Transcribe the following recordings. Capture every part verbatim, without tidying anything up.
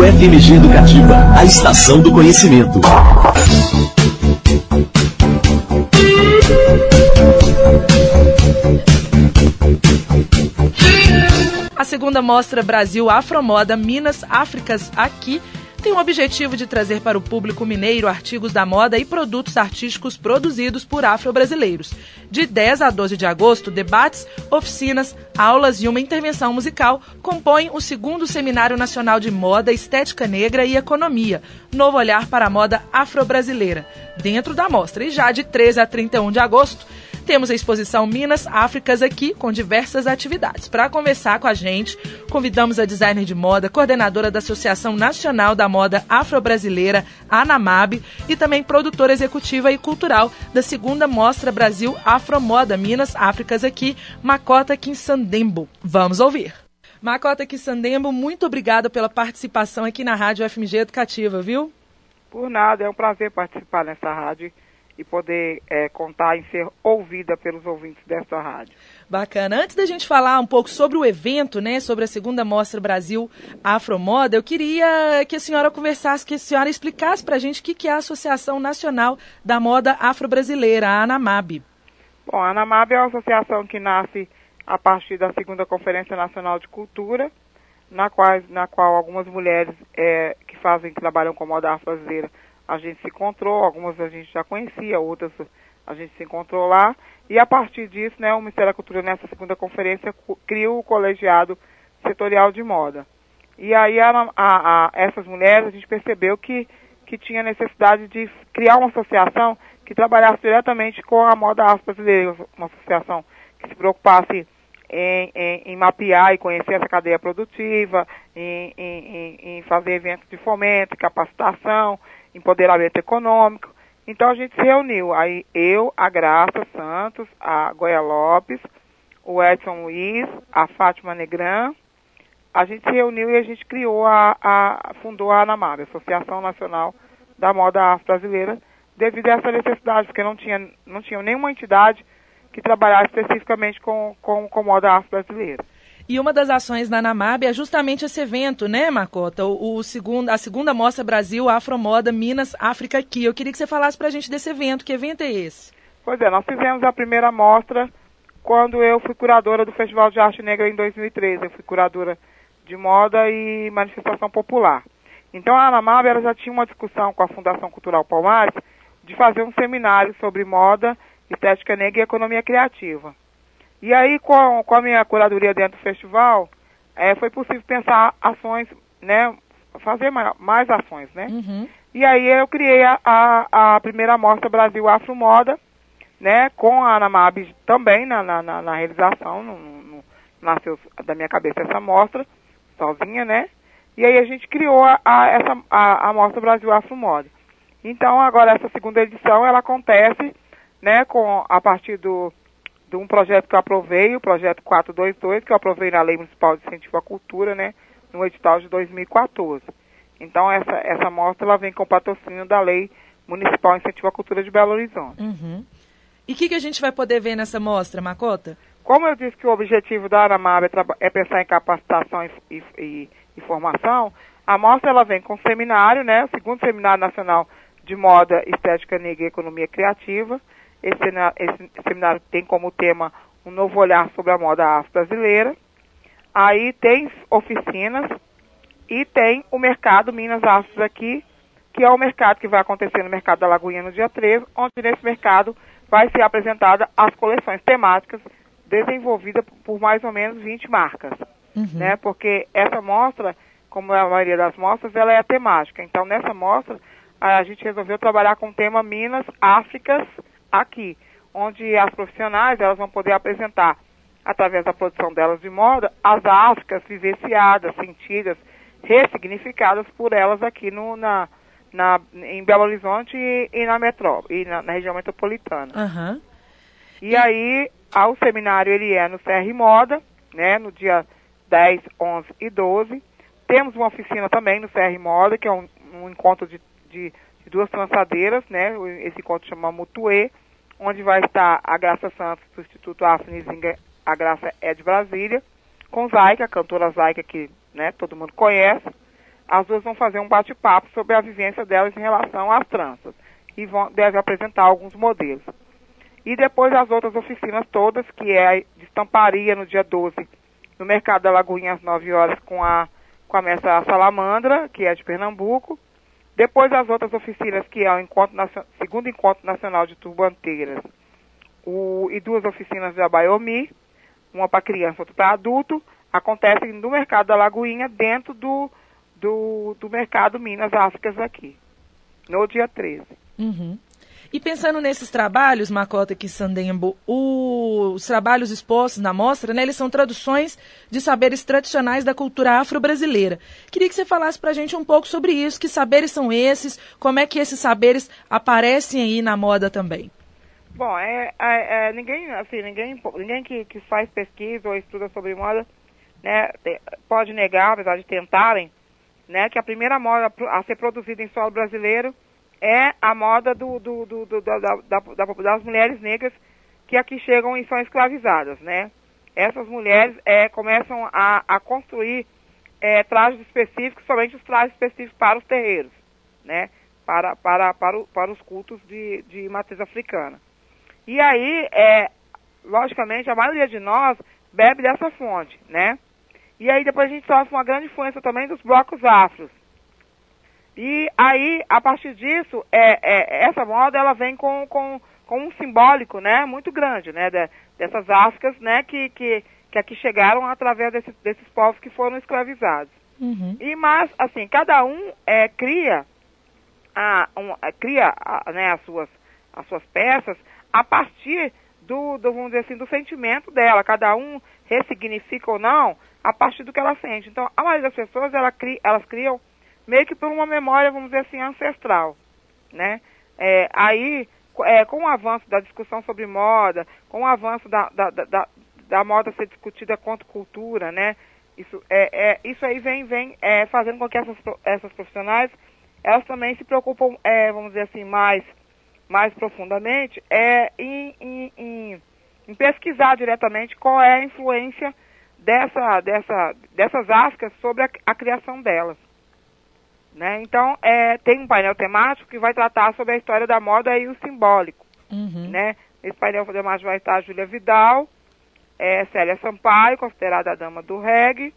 Rádio F M G Educativa, a estação do conhecimento. A segunda Mostra Brasil Afromoda Minas Áfricas Aqui tem o objetivo de trazer para o público mineiro artigos da moda e produtos artísticos produzidos por afro-brasileiros. De dez a doze de agosto, debates, oficinas, aulas e uma intervenção musical compõem o segundo Seminário Nacional de Moda, Estética Negra e Economia, Novo Olhar para a Moda Afro-Brasileira, dentro da mostra. E já de treze a trinta e um de agosto, temos a exposição Minas Áfricas Aqui, com diversas atividades. Para conversar com a gente, convidamos a designer de moda, coordenadora da Associação Nacional da Moda Afro-Brasileira, ANAMAB, e também produtora executiva e cultural da segunda Mostra Brasil Afromoda Minas Áfricas Aqui, Makota Kinsandembo. Vamos ouvir. Makota Kinsandembo, muito obrigada pela participação aqui na Rádio F M G Educativa, viu? Por nada, é um prazer participar nessa rádio e poder é, contar em ser ouvida pelos ouvintes dessa rádio. Bacana. Antes da gente falar um pouco sobre o evento, né, sobre a segunda Mostra Brasil Afromoda, eu queria que a senhora conversasse, que a senhora explicasse para a gente o que, que é a Associação Nacional da Moda Afro-Brasileira, a ANAMAB. Bom, a ANAMAB é uma associação que nasce a partir da segunda Conferência Nacional de Cultura, na qual, na qual algumas mulheres é, que fazem, que trabalham com moda afro-brasileira, a gente se encontrou, algumas a gente já conhecia, outras a gente se encontrou lá, e a partir disso, né, o Ministério da Cultura, nessa segunda conferência, criou o Colegiado Setorial de Moda. E aí, a, a, a, essas mulheres, a gente percebeu que, que tinha necessidade de criar uma associação que trabalhasse diretamente com a moda afro-brasileira, uma associação que se preocupasse em, em, em mapear e conhecer essa cadeia produtiva, em, em, em fazer eventos de fomento, capacitação, empoderamento econômico. Então a gente se reuniu, aí eu, a Graça Santos, a Goia Lopes, o Edson Luiz, a Fátima Negran, a gente se reuniu e a gente criou, a, a fundou a ANAMAB, Associação Nacional da Moda Afro-Brasileira, devido a essa necessidade, porque não tinha, não tinha nenhuma entidade que trabalhasse especificamente com, com, com moda afro-brasileira. E uma das ações da ANAMAB é justamente esse evento, né, Makota? O, o segundo, a segunda Mostra Brasil Afromoda Minas África Aqui. Eu queria que você falasse pra gente desse evento. Que evento é esse? Pois é, nós fizemos a primeira mostra quando eu fui curadora do Festival de Arte Negra em dois mil e treze. Eu fui curadora de moda e manifestação popular. Então a ANAMAB ela já tinha uma discussão com a Fundação Cultural Palmares de fazer um seminário sobre moda, estética negra e economia criativa. E aí, com, com a minha curadoria dentro do festival, é, foi possível pensar ações, né, fazer mais, mais ações, né? Uhum. E aí eu criei a, a, a primeira Mostra Brasil Afromoda, né, com a ANAMAB também na, na, na, na realização, no, no, nasceu da minha cabeça essa mostra, sozinha, né? E aí a gente criou a, a, essa, a, a Mostra Brasil Afromoda. Então, agora, essa segunda edição, ela acontece, né, com, a partir do de um projeto que eu aprovei, o projeto quatrocentos e vinte e dois, que eu aprovei na Lei Municipal de Incentivo à Cultura, né, no edital de dois mil e quatorze. Então, essa, essa mostra, ela vem com patrocínio da Lei Municipal de Incentivo à Cultura de Belo Horizonte. Uhum. E o que, que a gente vai poder ver nessa mostra, Makota? Como eu disse que o objetivo da ANAMAB é, é pensar em capacitação e, e, e, e formação, a mostra, ela vem com seminário, né, o segundo Seminário Nacional de Moda, Estética Negra e Economia Criativa. Esse, esse seminário tem como tema um novo olhar sobre a moda afro-brasileira. Aí tem oficinas e tem o mercado Minas Afros Aqui, que é o mercado que vai acontecer no mercado da Lagoinha no dia treze, onde nesse mercado vai ser apresentada as coleções temáticas desenvolvidas por mais ou menos vinte marcas. Uhum. Né? Porque essa mostra, como a maioria das mostras, ela é temática. Então, nessa mostra, a gente resolveu trabalhar com o tema Minas Áfricas Aqui, onde as profissionais elas vão poder apresentar, através da produção delas de moda, as Áfricas vivenciadas, sentidas, ressignificadas por elas aqui no, na, na, em Belo Horizonte e, e na metrópole, e na, na região metropolitana. Uhum. E, e aí, o seminário ele é no C R Moda, né, no dia dez, onze e doze. Temos uma oficina também no C R Moda, que é um, um encontro de, de, de duas trançadeiras, né, esse encontro chama Mutuê, onde vai estar a Graça Santos, do Instituto Afro-Nizinga, a Graça é de Brasília, com Zaica, a cantora Zaica, que, né, todo mundo conhece, as duas vão fazer um bate-papo sobre a vivência delas em relação às tranças e vão, devem apresentar alguns modelos. E depois as outras oficinas todas, que é a de estamparia no dia doze, no Mercado da Lagoinha às nove horas com a, com a mestra Salamandra, que é de Pernambuco. Depois as outras oficinas, que é o encontro, segundo Encontro Nacional de Turbanteiras, o, e duas oficinas da Baiomi, uma para criança, outra para adulto, acontecem no Mercado da Lagoinha, dentro do, do, do Mercado Minas Áfricas aqui, no dia treze. Uhum. E pensando nesses trabalhos, Makota e Sandembo, os trabalhos expostos na mostra, né, eles são traduções de saberes tradicionais da cultura afro-brasileira. Queria que você falasse para a gente um pouco sobre isso, que saberes são esses, como é que esses saberes aparecem aí na moda também. Bom, é, é, é, ninguém, assim, ninguém, ninguém que, que faz pesquisa ou estuda sobre moda, né, pode negar, apesar de tentarem, né, que a primeira moda a ser produzida em solo brasileiro é a moda do, do, do, do, da, da, da, das mulheres negras que aqui chegam e são escravizadas, né? Essas mulheres é, começam a, a construir é, trajes específicos, somente os trajes específicos para os terreiros, né? Para, para, para, o, para os cultos de, de matriz africana. E aí, é, logicamente, a maioria de nós bebe dessa fonte, né? E aí depois a gente sofre uma grande influência também dos blocos afros. E aí, a partir disso, é, é, essa moda, ela vem com, com, com um simbólico, né, muito grande, né, de, dessas Áfricas, né, que, que, que aqui chegaram através desse, desses povos que foram escravizados. Uhum. E, mas, assim, cada um é, cria, a, um, cria a, né, as, suas, as suas peças a partir do, do, vamos dizer assim, do sentimento dela. Cada um ressignifica ou não a partir do que ela sente. Então, a maioria das pessoas, ela cria, elas criam meio que por uma memória, vamos dizer assim, ancestral, né? É, aí, é, com o avanço da discussão sobre moda, com o avanço da, da, da, da moda ser discutida quanto cultura, né? Isso, é, é, isso aí vem, vem é, fazendo com que essas, essas profissionais, elas também se preocupam, é, vamos dizer assim, mais, mais profundamente, é, em, em, em, em pesquisar diretamente qual é a influência dessa, dessa, dessas Áfricas sobre a, a criação delas. Né? Então, é, tem um painel temático que vai tratar sobre a história da moda e o simbólico. Uhum. Né? Nesse painel temático vai estar a Júlia Vidal, é, Célia Sampaio, considerada a dama do reggae,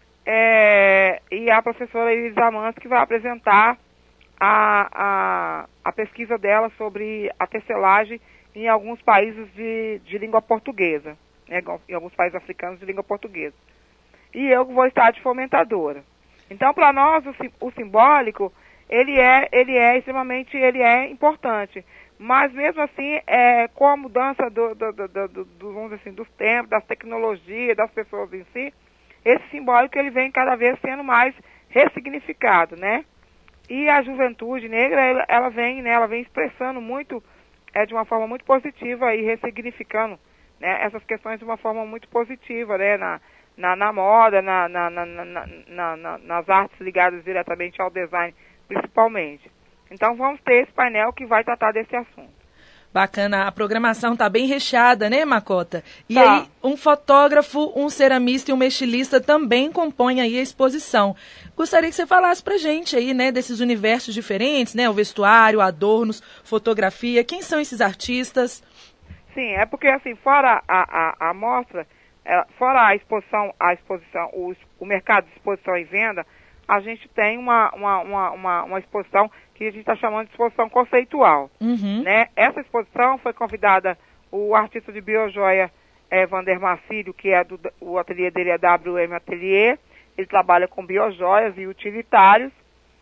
é, e a professora Iris Amans, que vai apresentar a, a, a pesquisa dela sobre a tecelagem em alguns países de, de língua portuguesa, né? Em alguns países africanos de língua portuguesa. E eu vou estar de fomentadora. Então, para nós, o, o simbólico, ele é, ele é extremamente, ele é importante. Mas, mesmo assim, é, com a mudança do, do, do, do, do, vamos dizer assim, dos tempos, das tecnologias, das pessoas em si, esse simbólico, ele vem cada vez sendo mais ressignificado, né? E a juventude negra, ela, ela vem, né, ela vem expressando muito, é, de uma forma muito positiva e ressignificando, né, essas questões de uma forma muito positiva, né, na... Na, na moda, na, na, na, na, na, nas artes ligadas diretamente ao design, principalmente. Então, vamos ter esse painel que vai tratar desse assunto. Bacana, a programação está bem recheada, né, Makota? E tá. aí, um fotógrafo, um ceramista e um estilista também compõem aí a exposição. Gostaria que você falasse pra gente aí, né, desses universos diferentes, né, o vestuário, adornos, fotografia. Quem são esses artistas? Sim, é porque, assim, fora a, a, a mostra... É, fora a exposição, a exposição o, o mercado de exposição e venda, a gente tem uma, uma, uma, uma, uma exposição que a gente está chamando de exposição conceitual. Uhum. Né? Essa exposição foi convidada o artista de biojoia é, Vander Marcílio, que é do, o ateliê dele é W M Atelier, ele trabalha com biojoias e utilitários.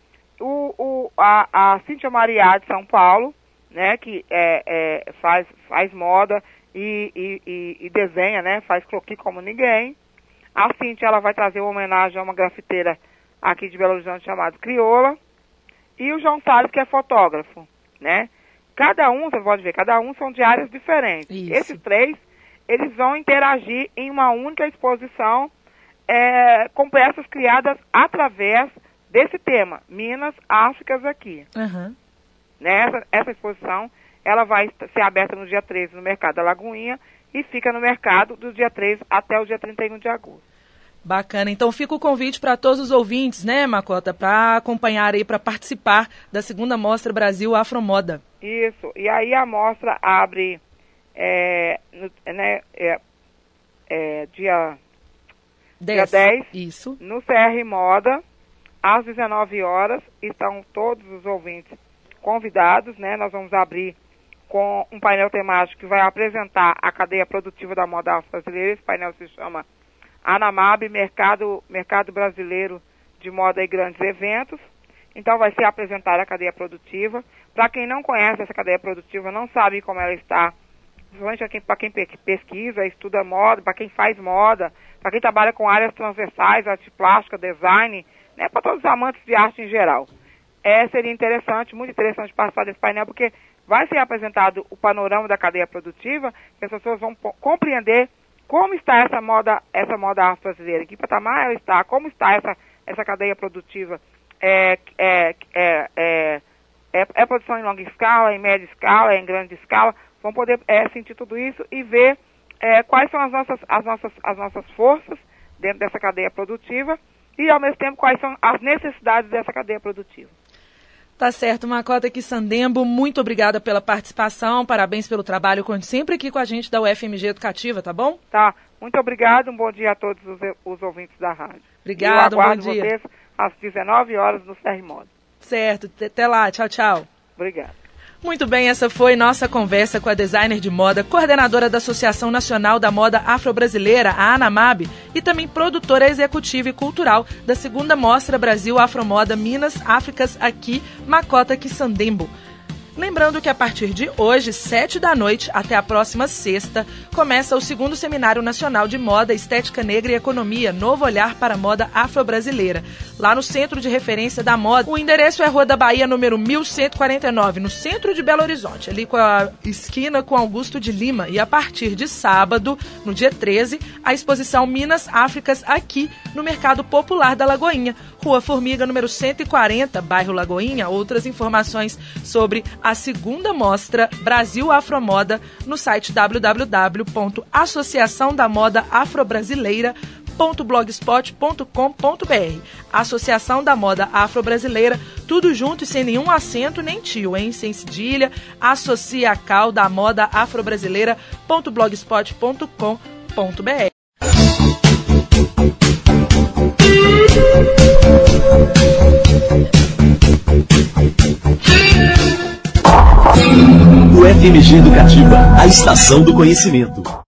O, o, a, a Cíntia Mariá de São Paulo, né, que é, é, faz, faz moda, E, e, e desenha, né? Faz croquis como ninguém. A Cíntia, ela vai trazer uma homenagem a uma grafiteira aqui de Belo Horizonte chamada Crioula. E o João Salles, que é fotógrafo, né? Cada um, você pode ver, cada um são de áreas diferentes. Isso. Esses três, eles vão interagir em uma única exposição é, com peças criadas através desse tema, Minas, Áfricas aqui. Uhum. Né? Essa, essa exposição... ela vai ser aberta no dia treze no Mercado da Lagoinha e fica no mercado do dia treze até o dia trinta e um de agosto. Bacana. Então fica o convite para todos os ouvintes, né, Macota, para acompanhar aí, para participar da segunda Mostra Brasil Afromoda. Isso. E aí a mostra abre é, no, né, é, é, dia, dia dez, isso. no C R Moda, às dezenove horas. Estão todos os ouvintes convidados, né? Nós vamos abrir com um painel temático que vai apresentar a cadeia produtiva da moda afro-brasileira. Esse painel se chama ANAMAB, Mercado, Mercado Brasileiro de Moda e Grandes Eventos. Então vai ser apresentada a cadeia produtiva. Para quem não conhece essa cadeia produtiva, não sabe como ela está, principalmente para quem pesquisa, estuda moda, para quem faz moda, para quem trabalha com áreas transversais, arte plástica, design, né, para todos os amantes de arte em geral. É, seria interessante, muito interessante participar desse painel, porque vai ser apresentado o panorama da cadeia produtiva, que as pessoas vão compreender como está essa moda, essa moda afro-brasileira, em que patamar ela está, como está essa, essa cadeia produtiva. É, é, é, é, é, é produção em longa escala, em média escala, em grande escala. Vão poder é, sentir tudo isso e ver é, quais são as nossas, as, nossas, as nossas forças dentro dessa cadeia produtiva e, ao mesmo tempo, quais são as necessidades dessa cadeia produtiva. Tá certo, Macota Quisandembo, muito obrigada pela participação, parabéns pelo trabalho, conte sempre aqui com a gente da U F M G Educativa, tá bom? Tá, muito obrigado, um bom dia a todos os, os ouvintes da rádio. Obrigado, um bom dia. Eu aguardo vocês às dezenove horas no C R Moda. Certo, até lá, tchau, tchau. Obrigado. Muito bem, essa foi nossa conversa com a designer de moda, coordenadora da Associação Nacional da Moda Afro-Brasileira, a ANAMAB, e também produtora executiva e cultural da segunda Mostra Brasil Afromoda Minas Áfricas aqui, Macota Quisandembo. Lembrando que a partir de hoje, sete da noite, até a próxima sexta, começa o segundo Seminário Nacional de Moda, Estética Negra e Economia, Novo Olhar para a Moda Afro-Brasileira, lá no Centro de Referência da Moda. O endereço é Rua da Bahia, número mil cento e quarenta e nove, no centro de Belo Horizonte, ali com a esquina com Augusto de Lima. E a partir de sábado, no dia treze, a exposição Minas Áfricas aqui, no Mercado Popular da Lagoinha, Rua Formiga, número cento e quarenta, bairro Lagoinha. Outras informações sobre a segunda Mostra Brasil Afromoda no site w w w ponto associação da moda afro-brasileira ponto blogspot ponto com ponto b r. Associação da Moda Afro-Brasileira, tudo junto e sem nenhum acento nem tio, hein? Sem cedilha, Associacal da Moda Afro-Brasileira ponto blogspot ponto com ponto b r. U F M G Educativa, a estação do conhecimento.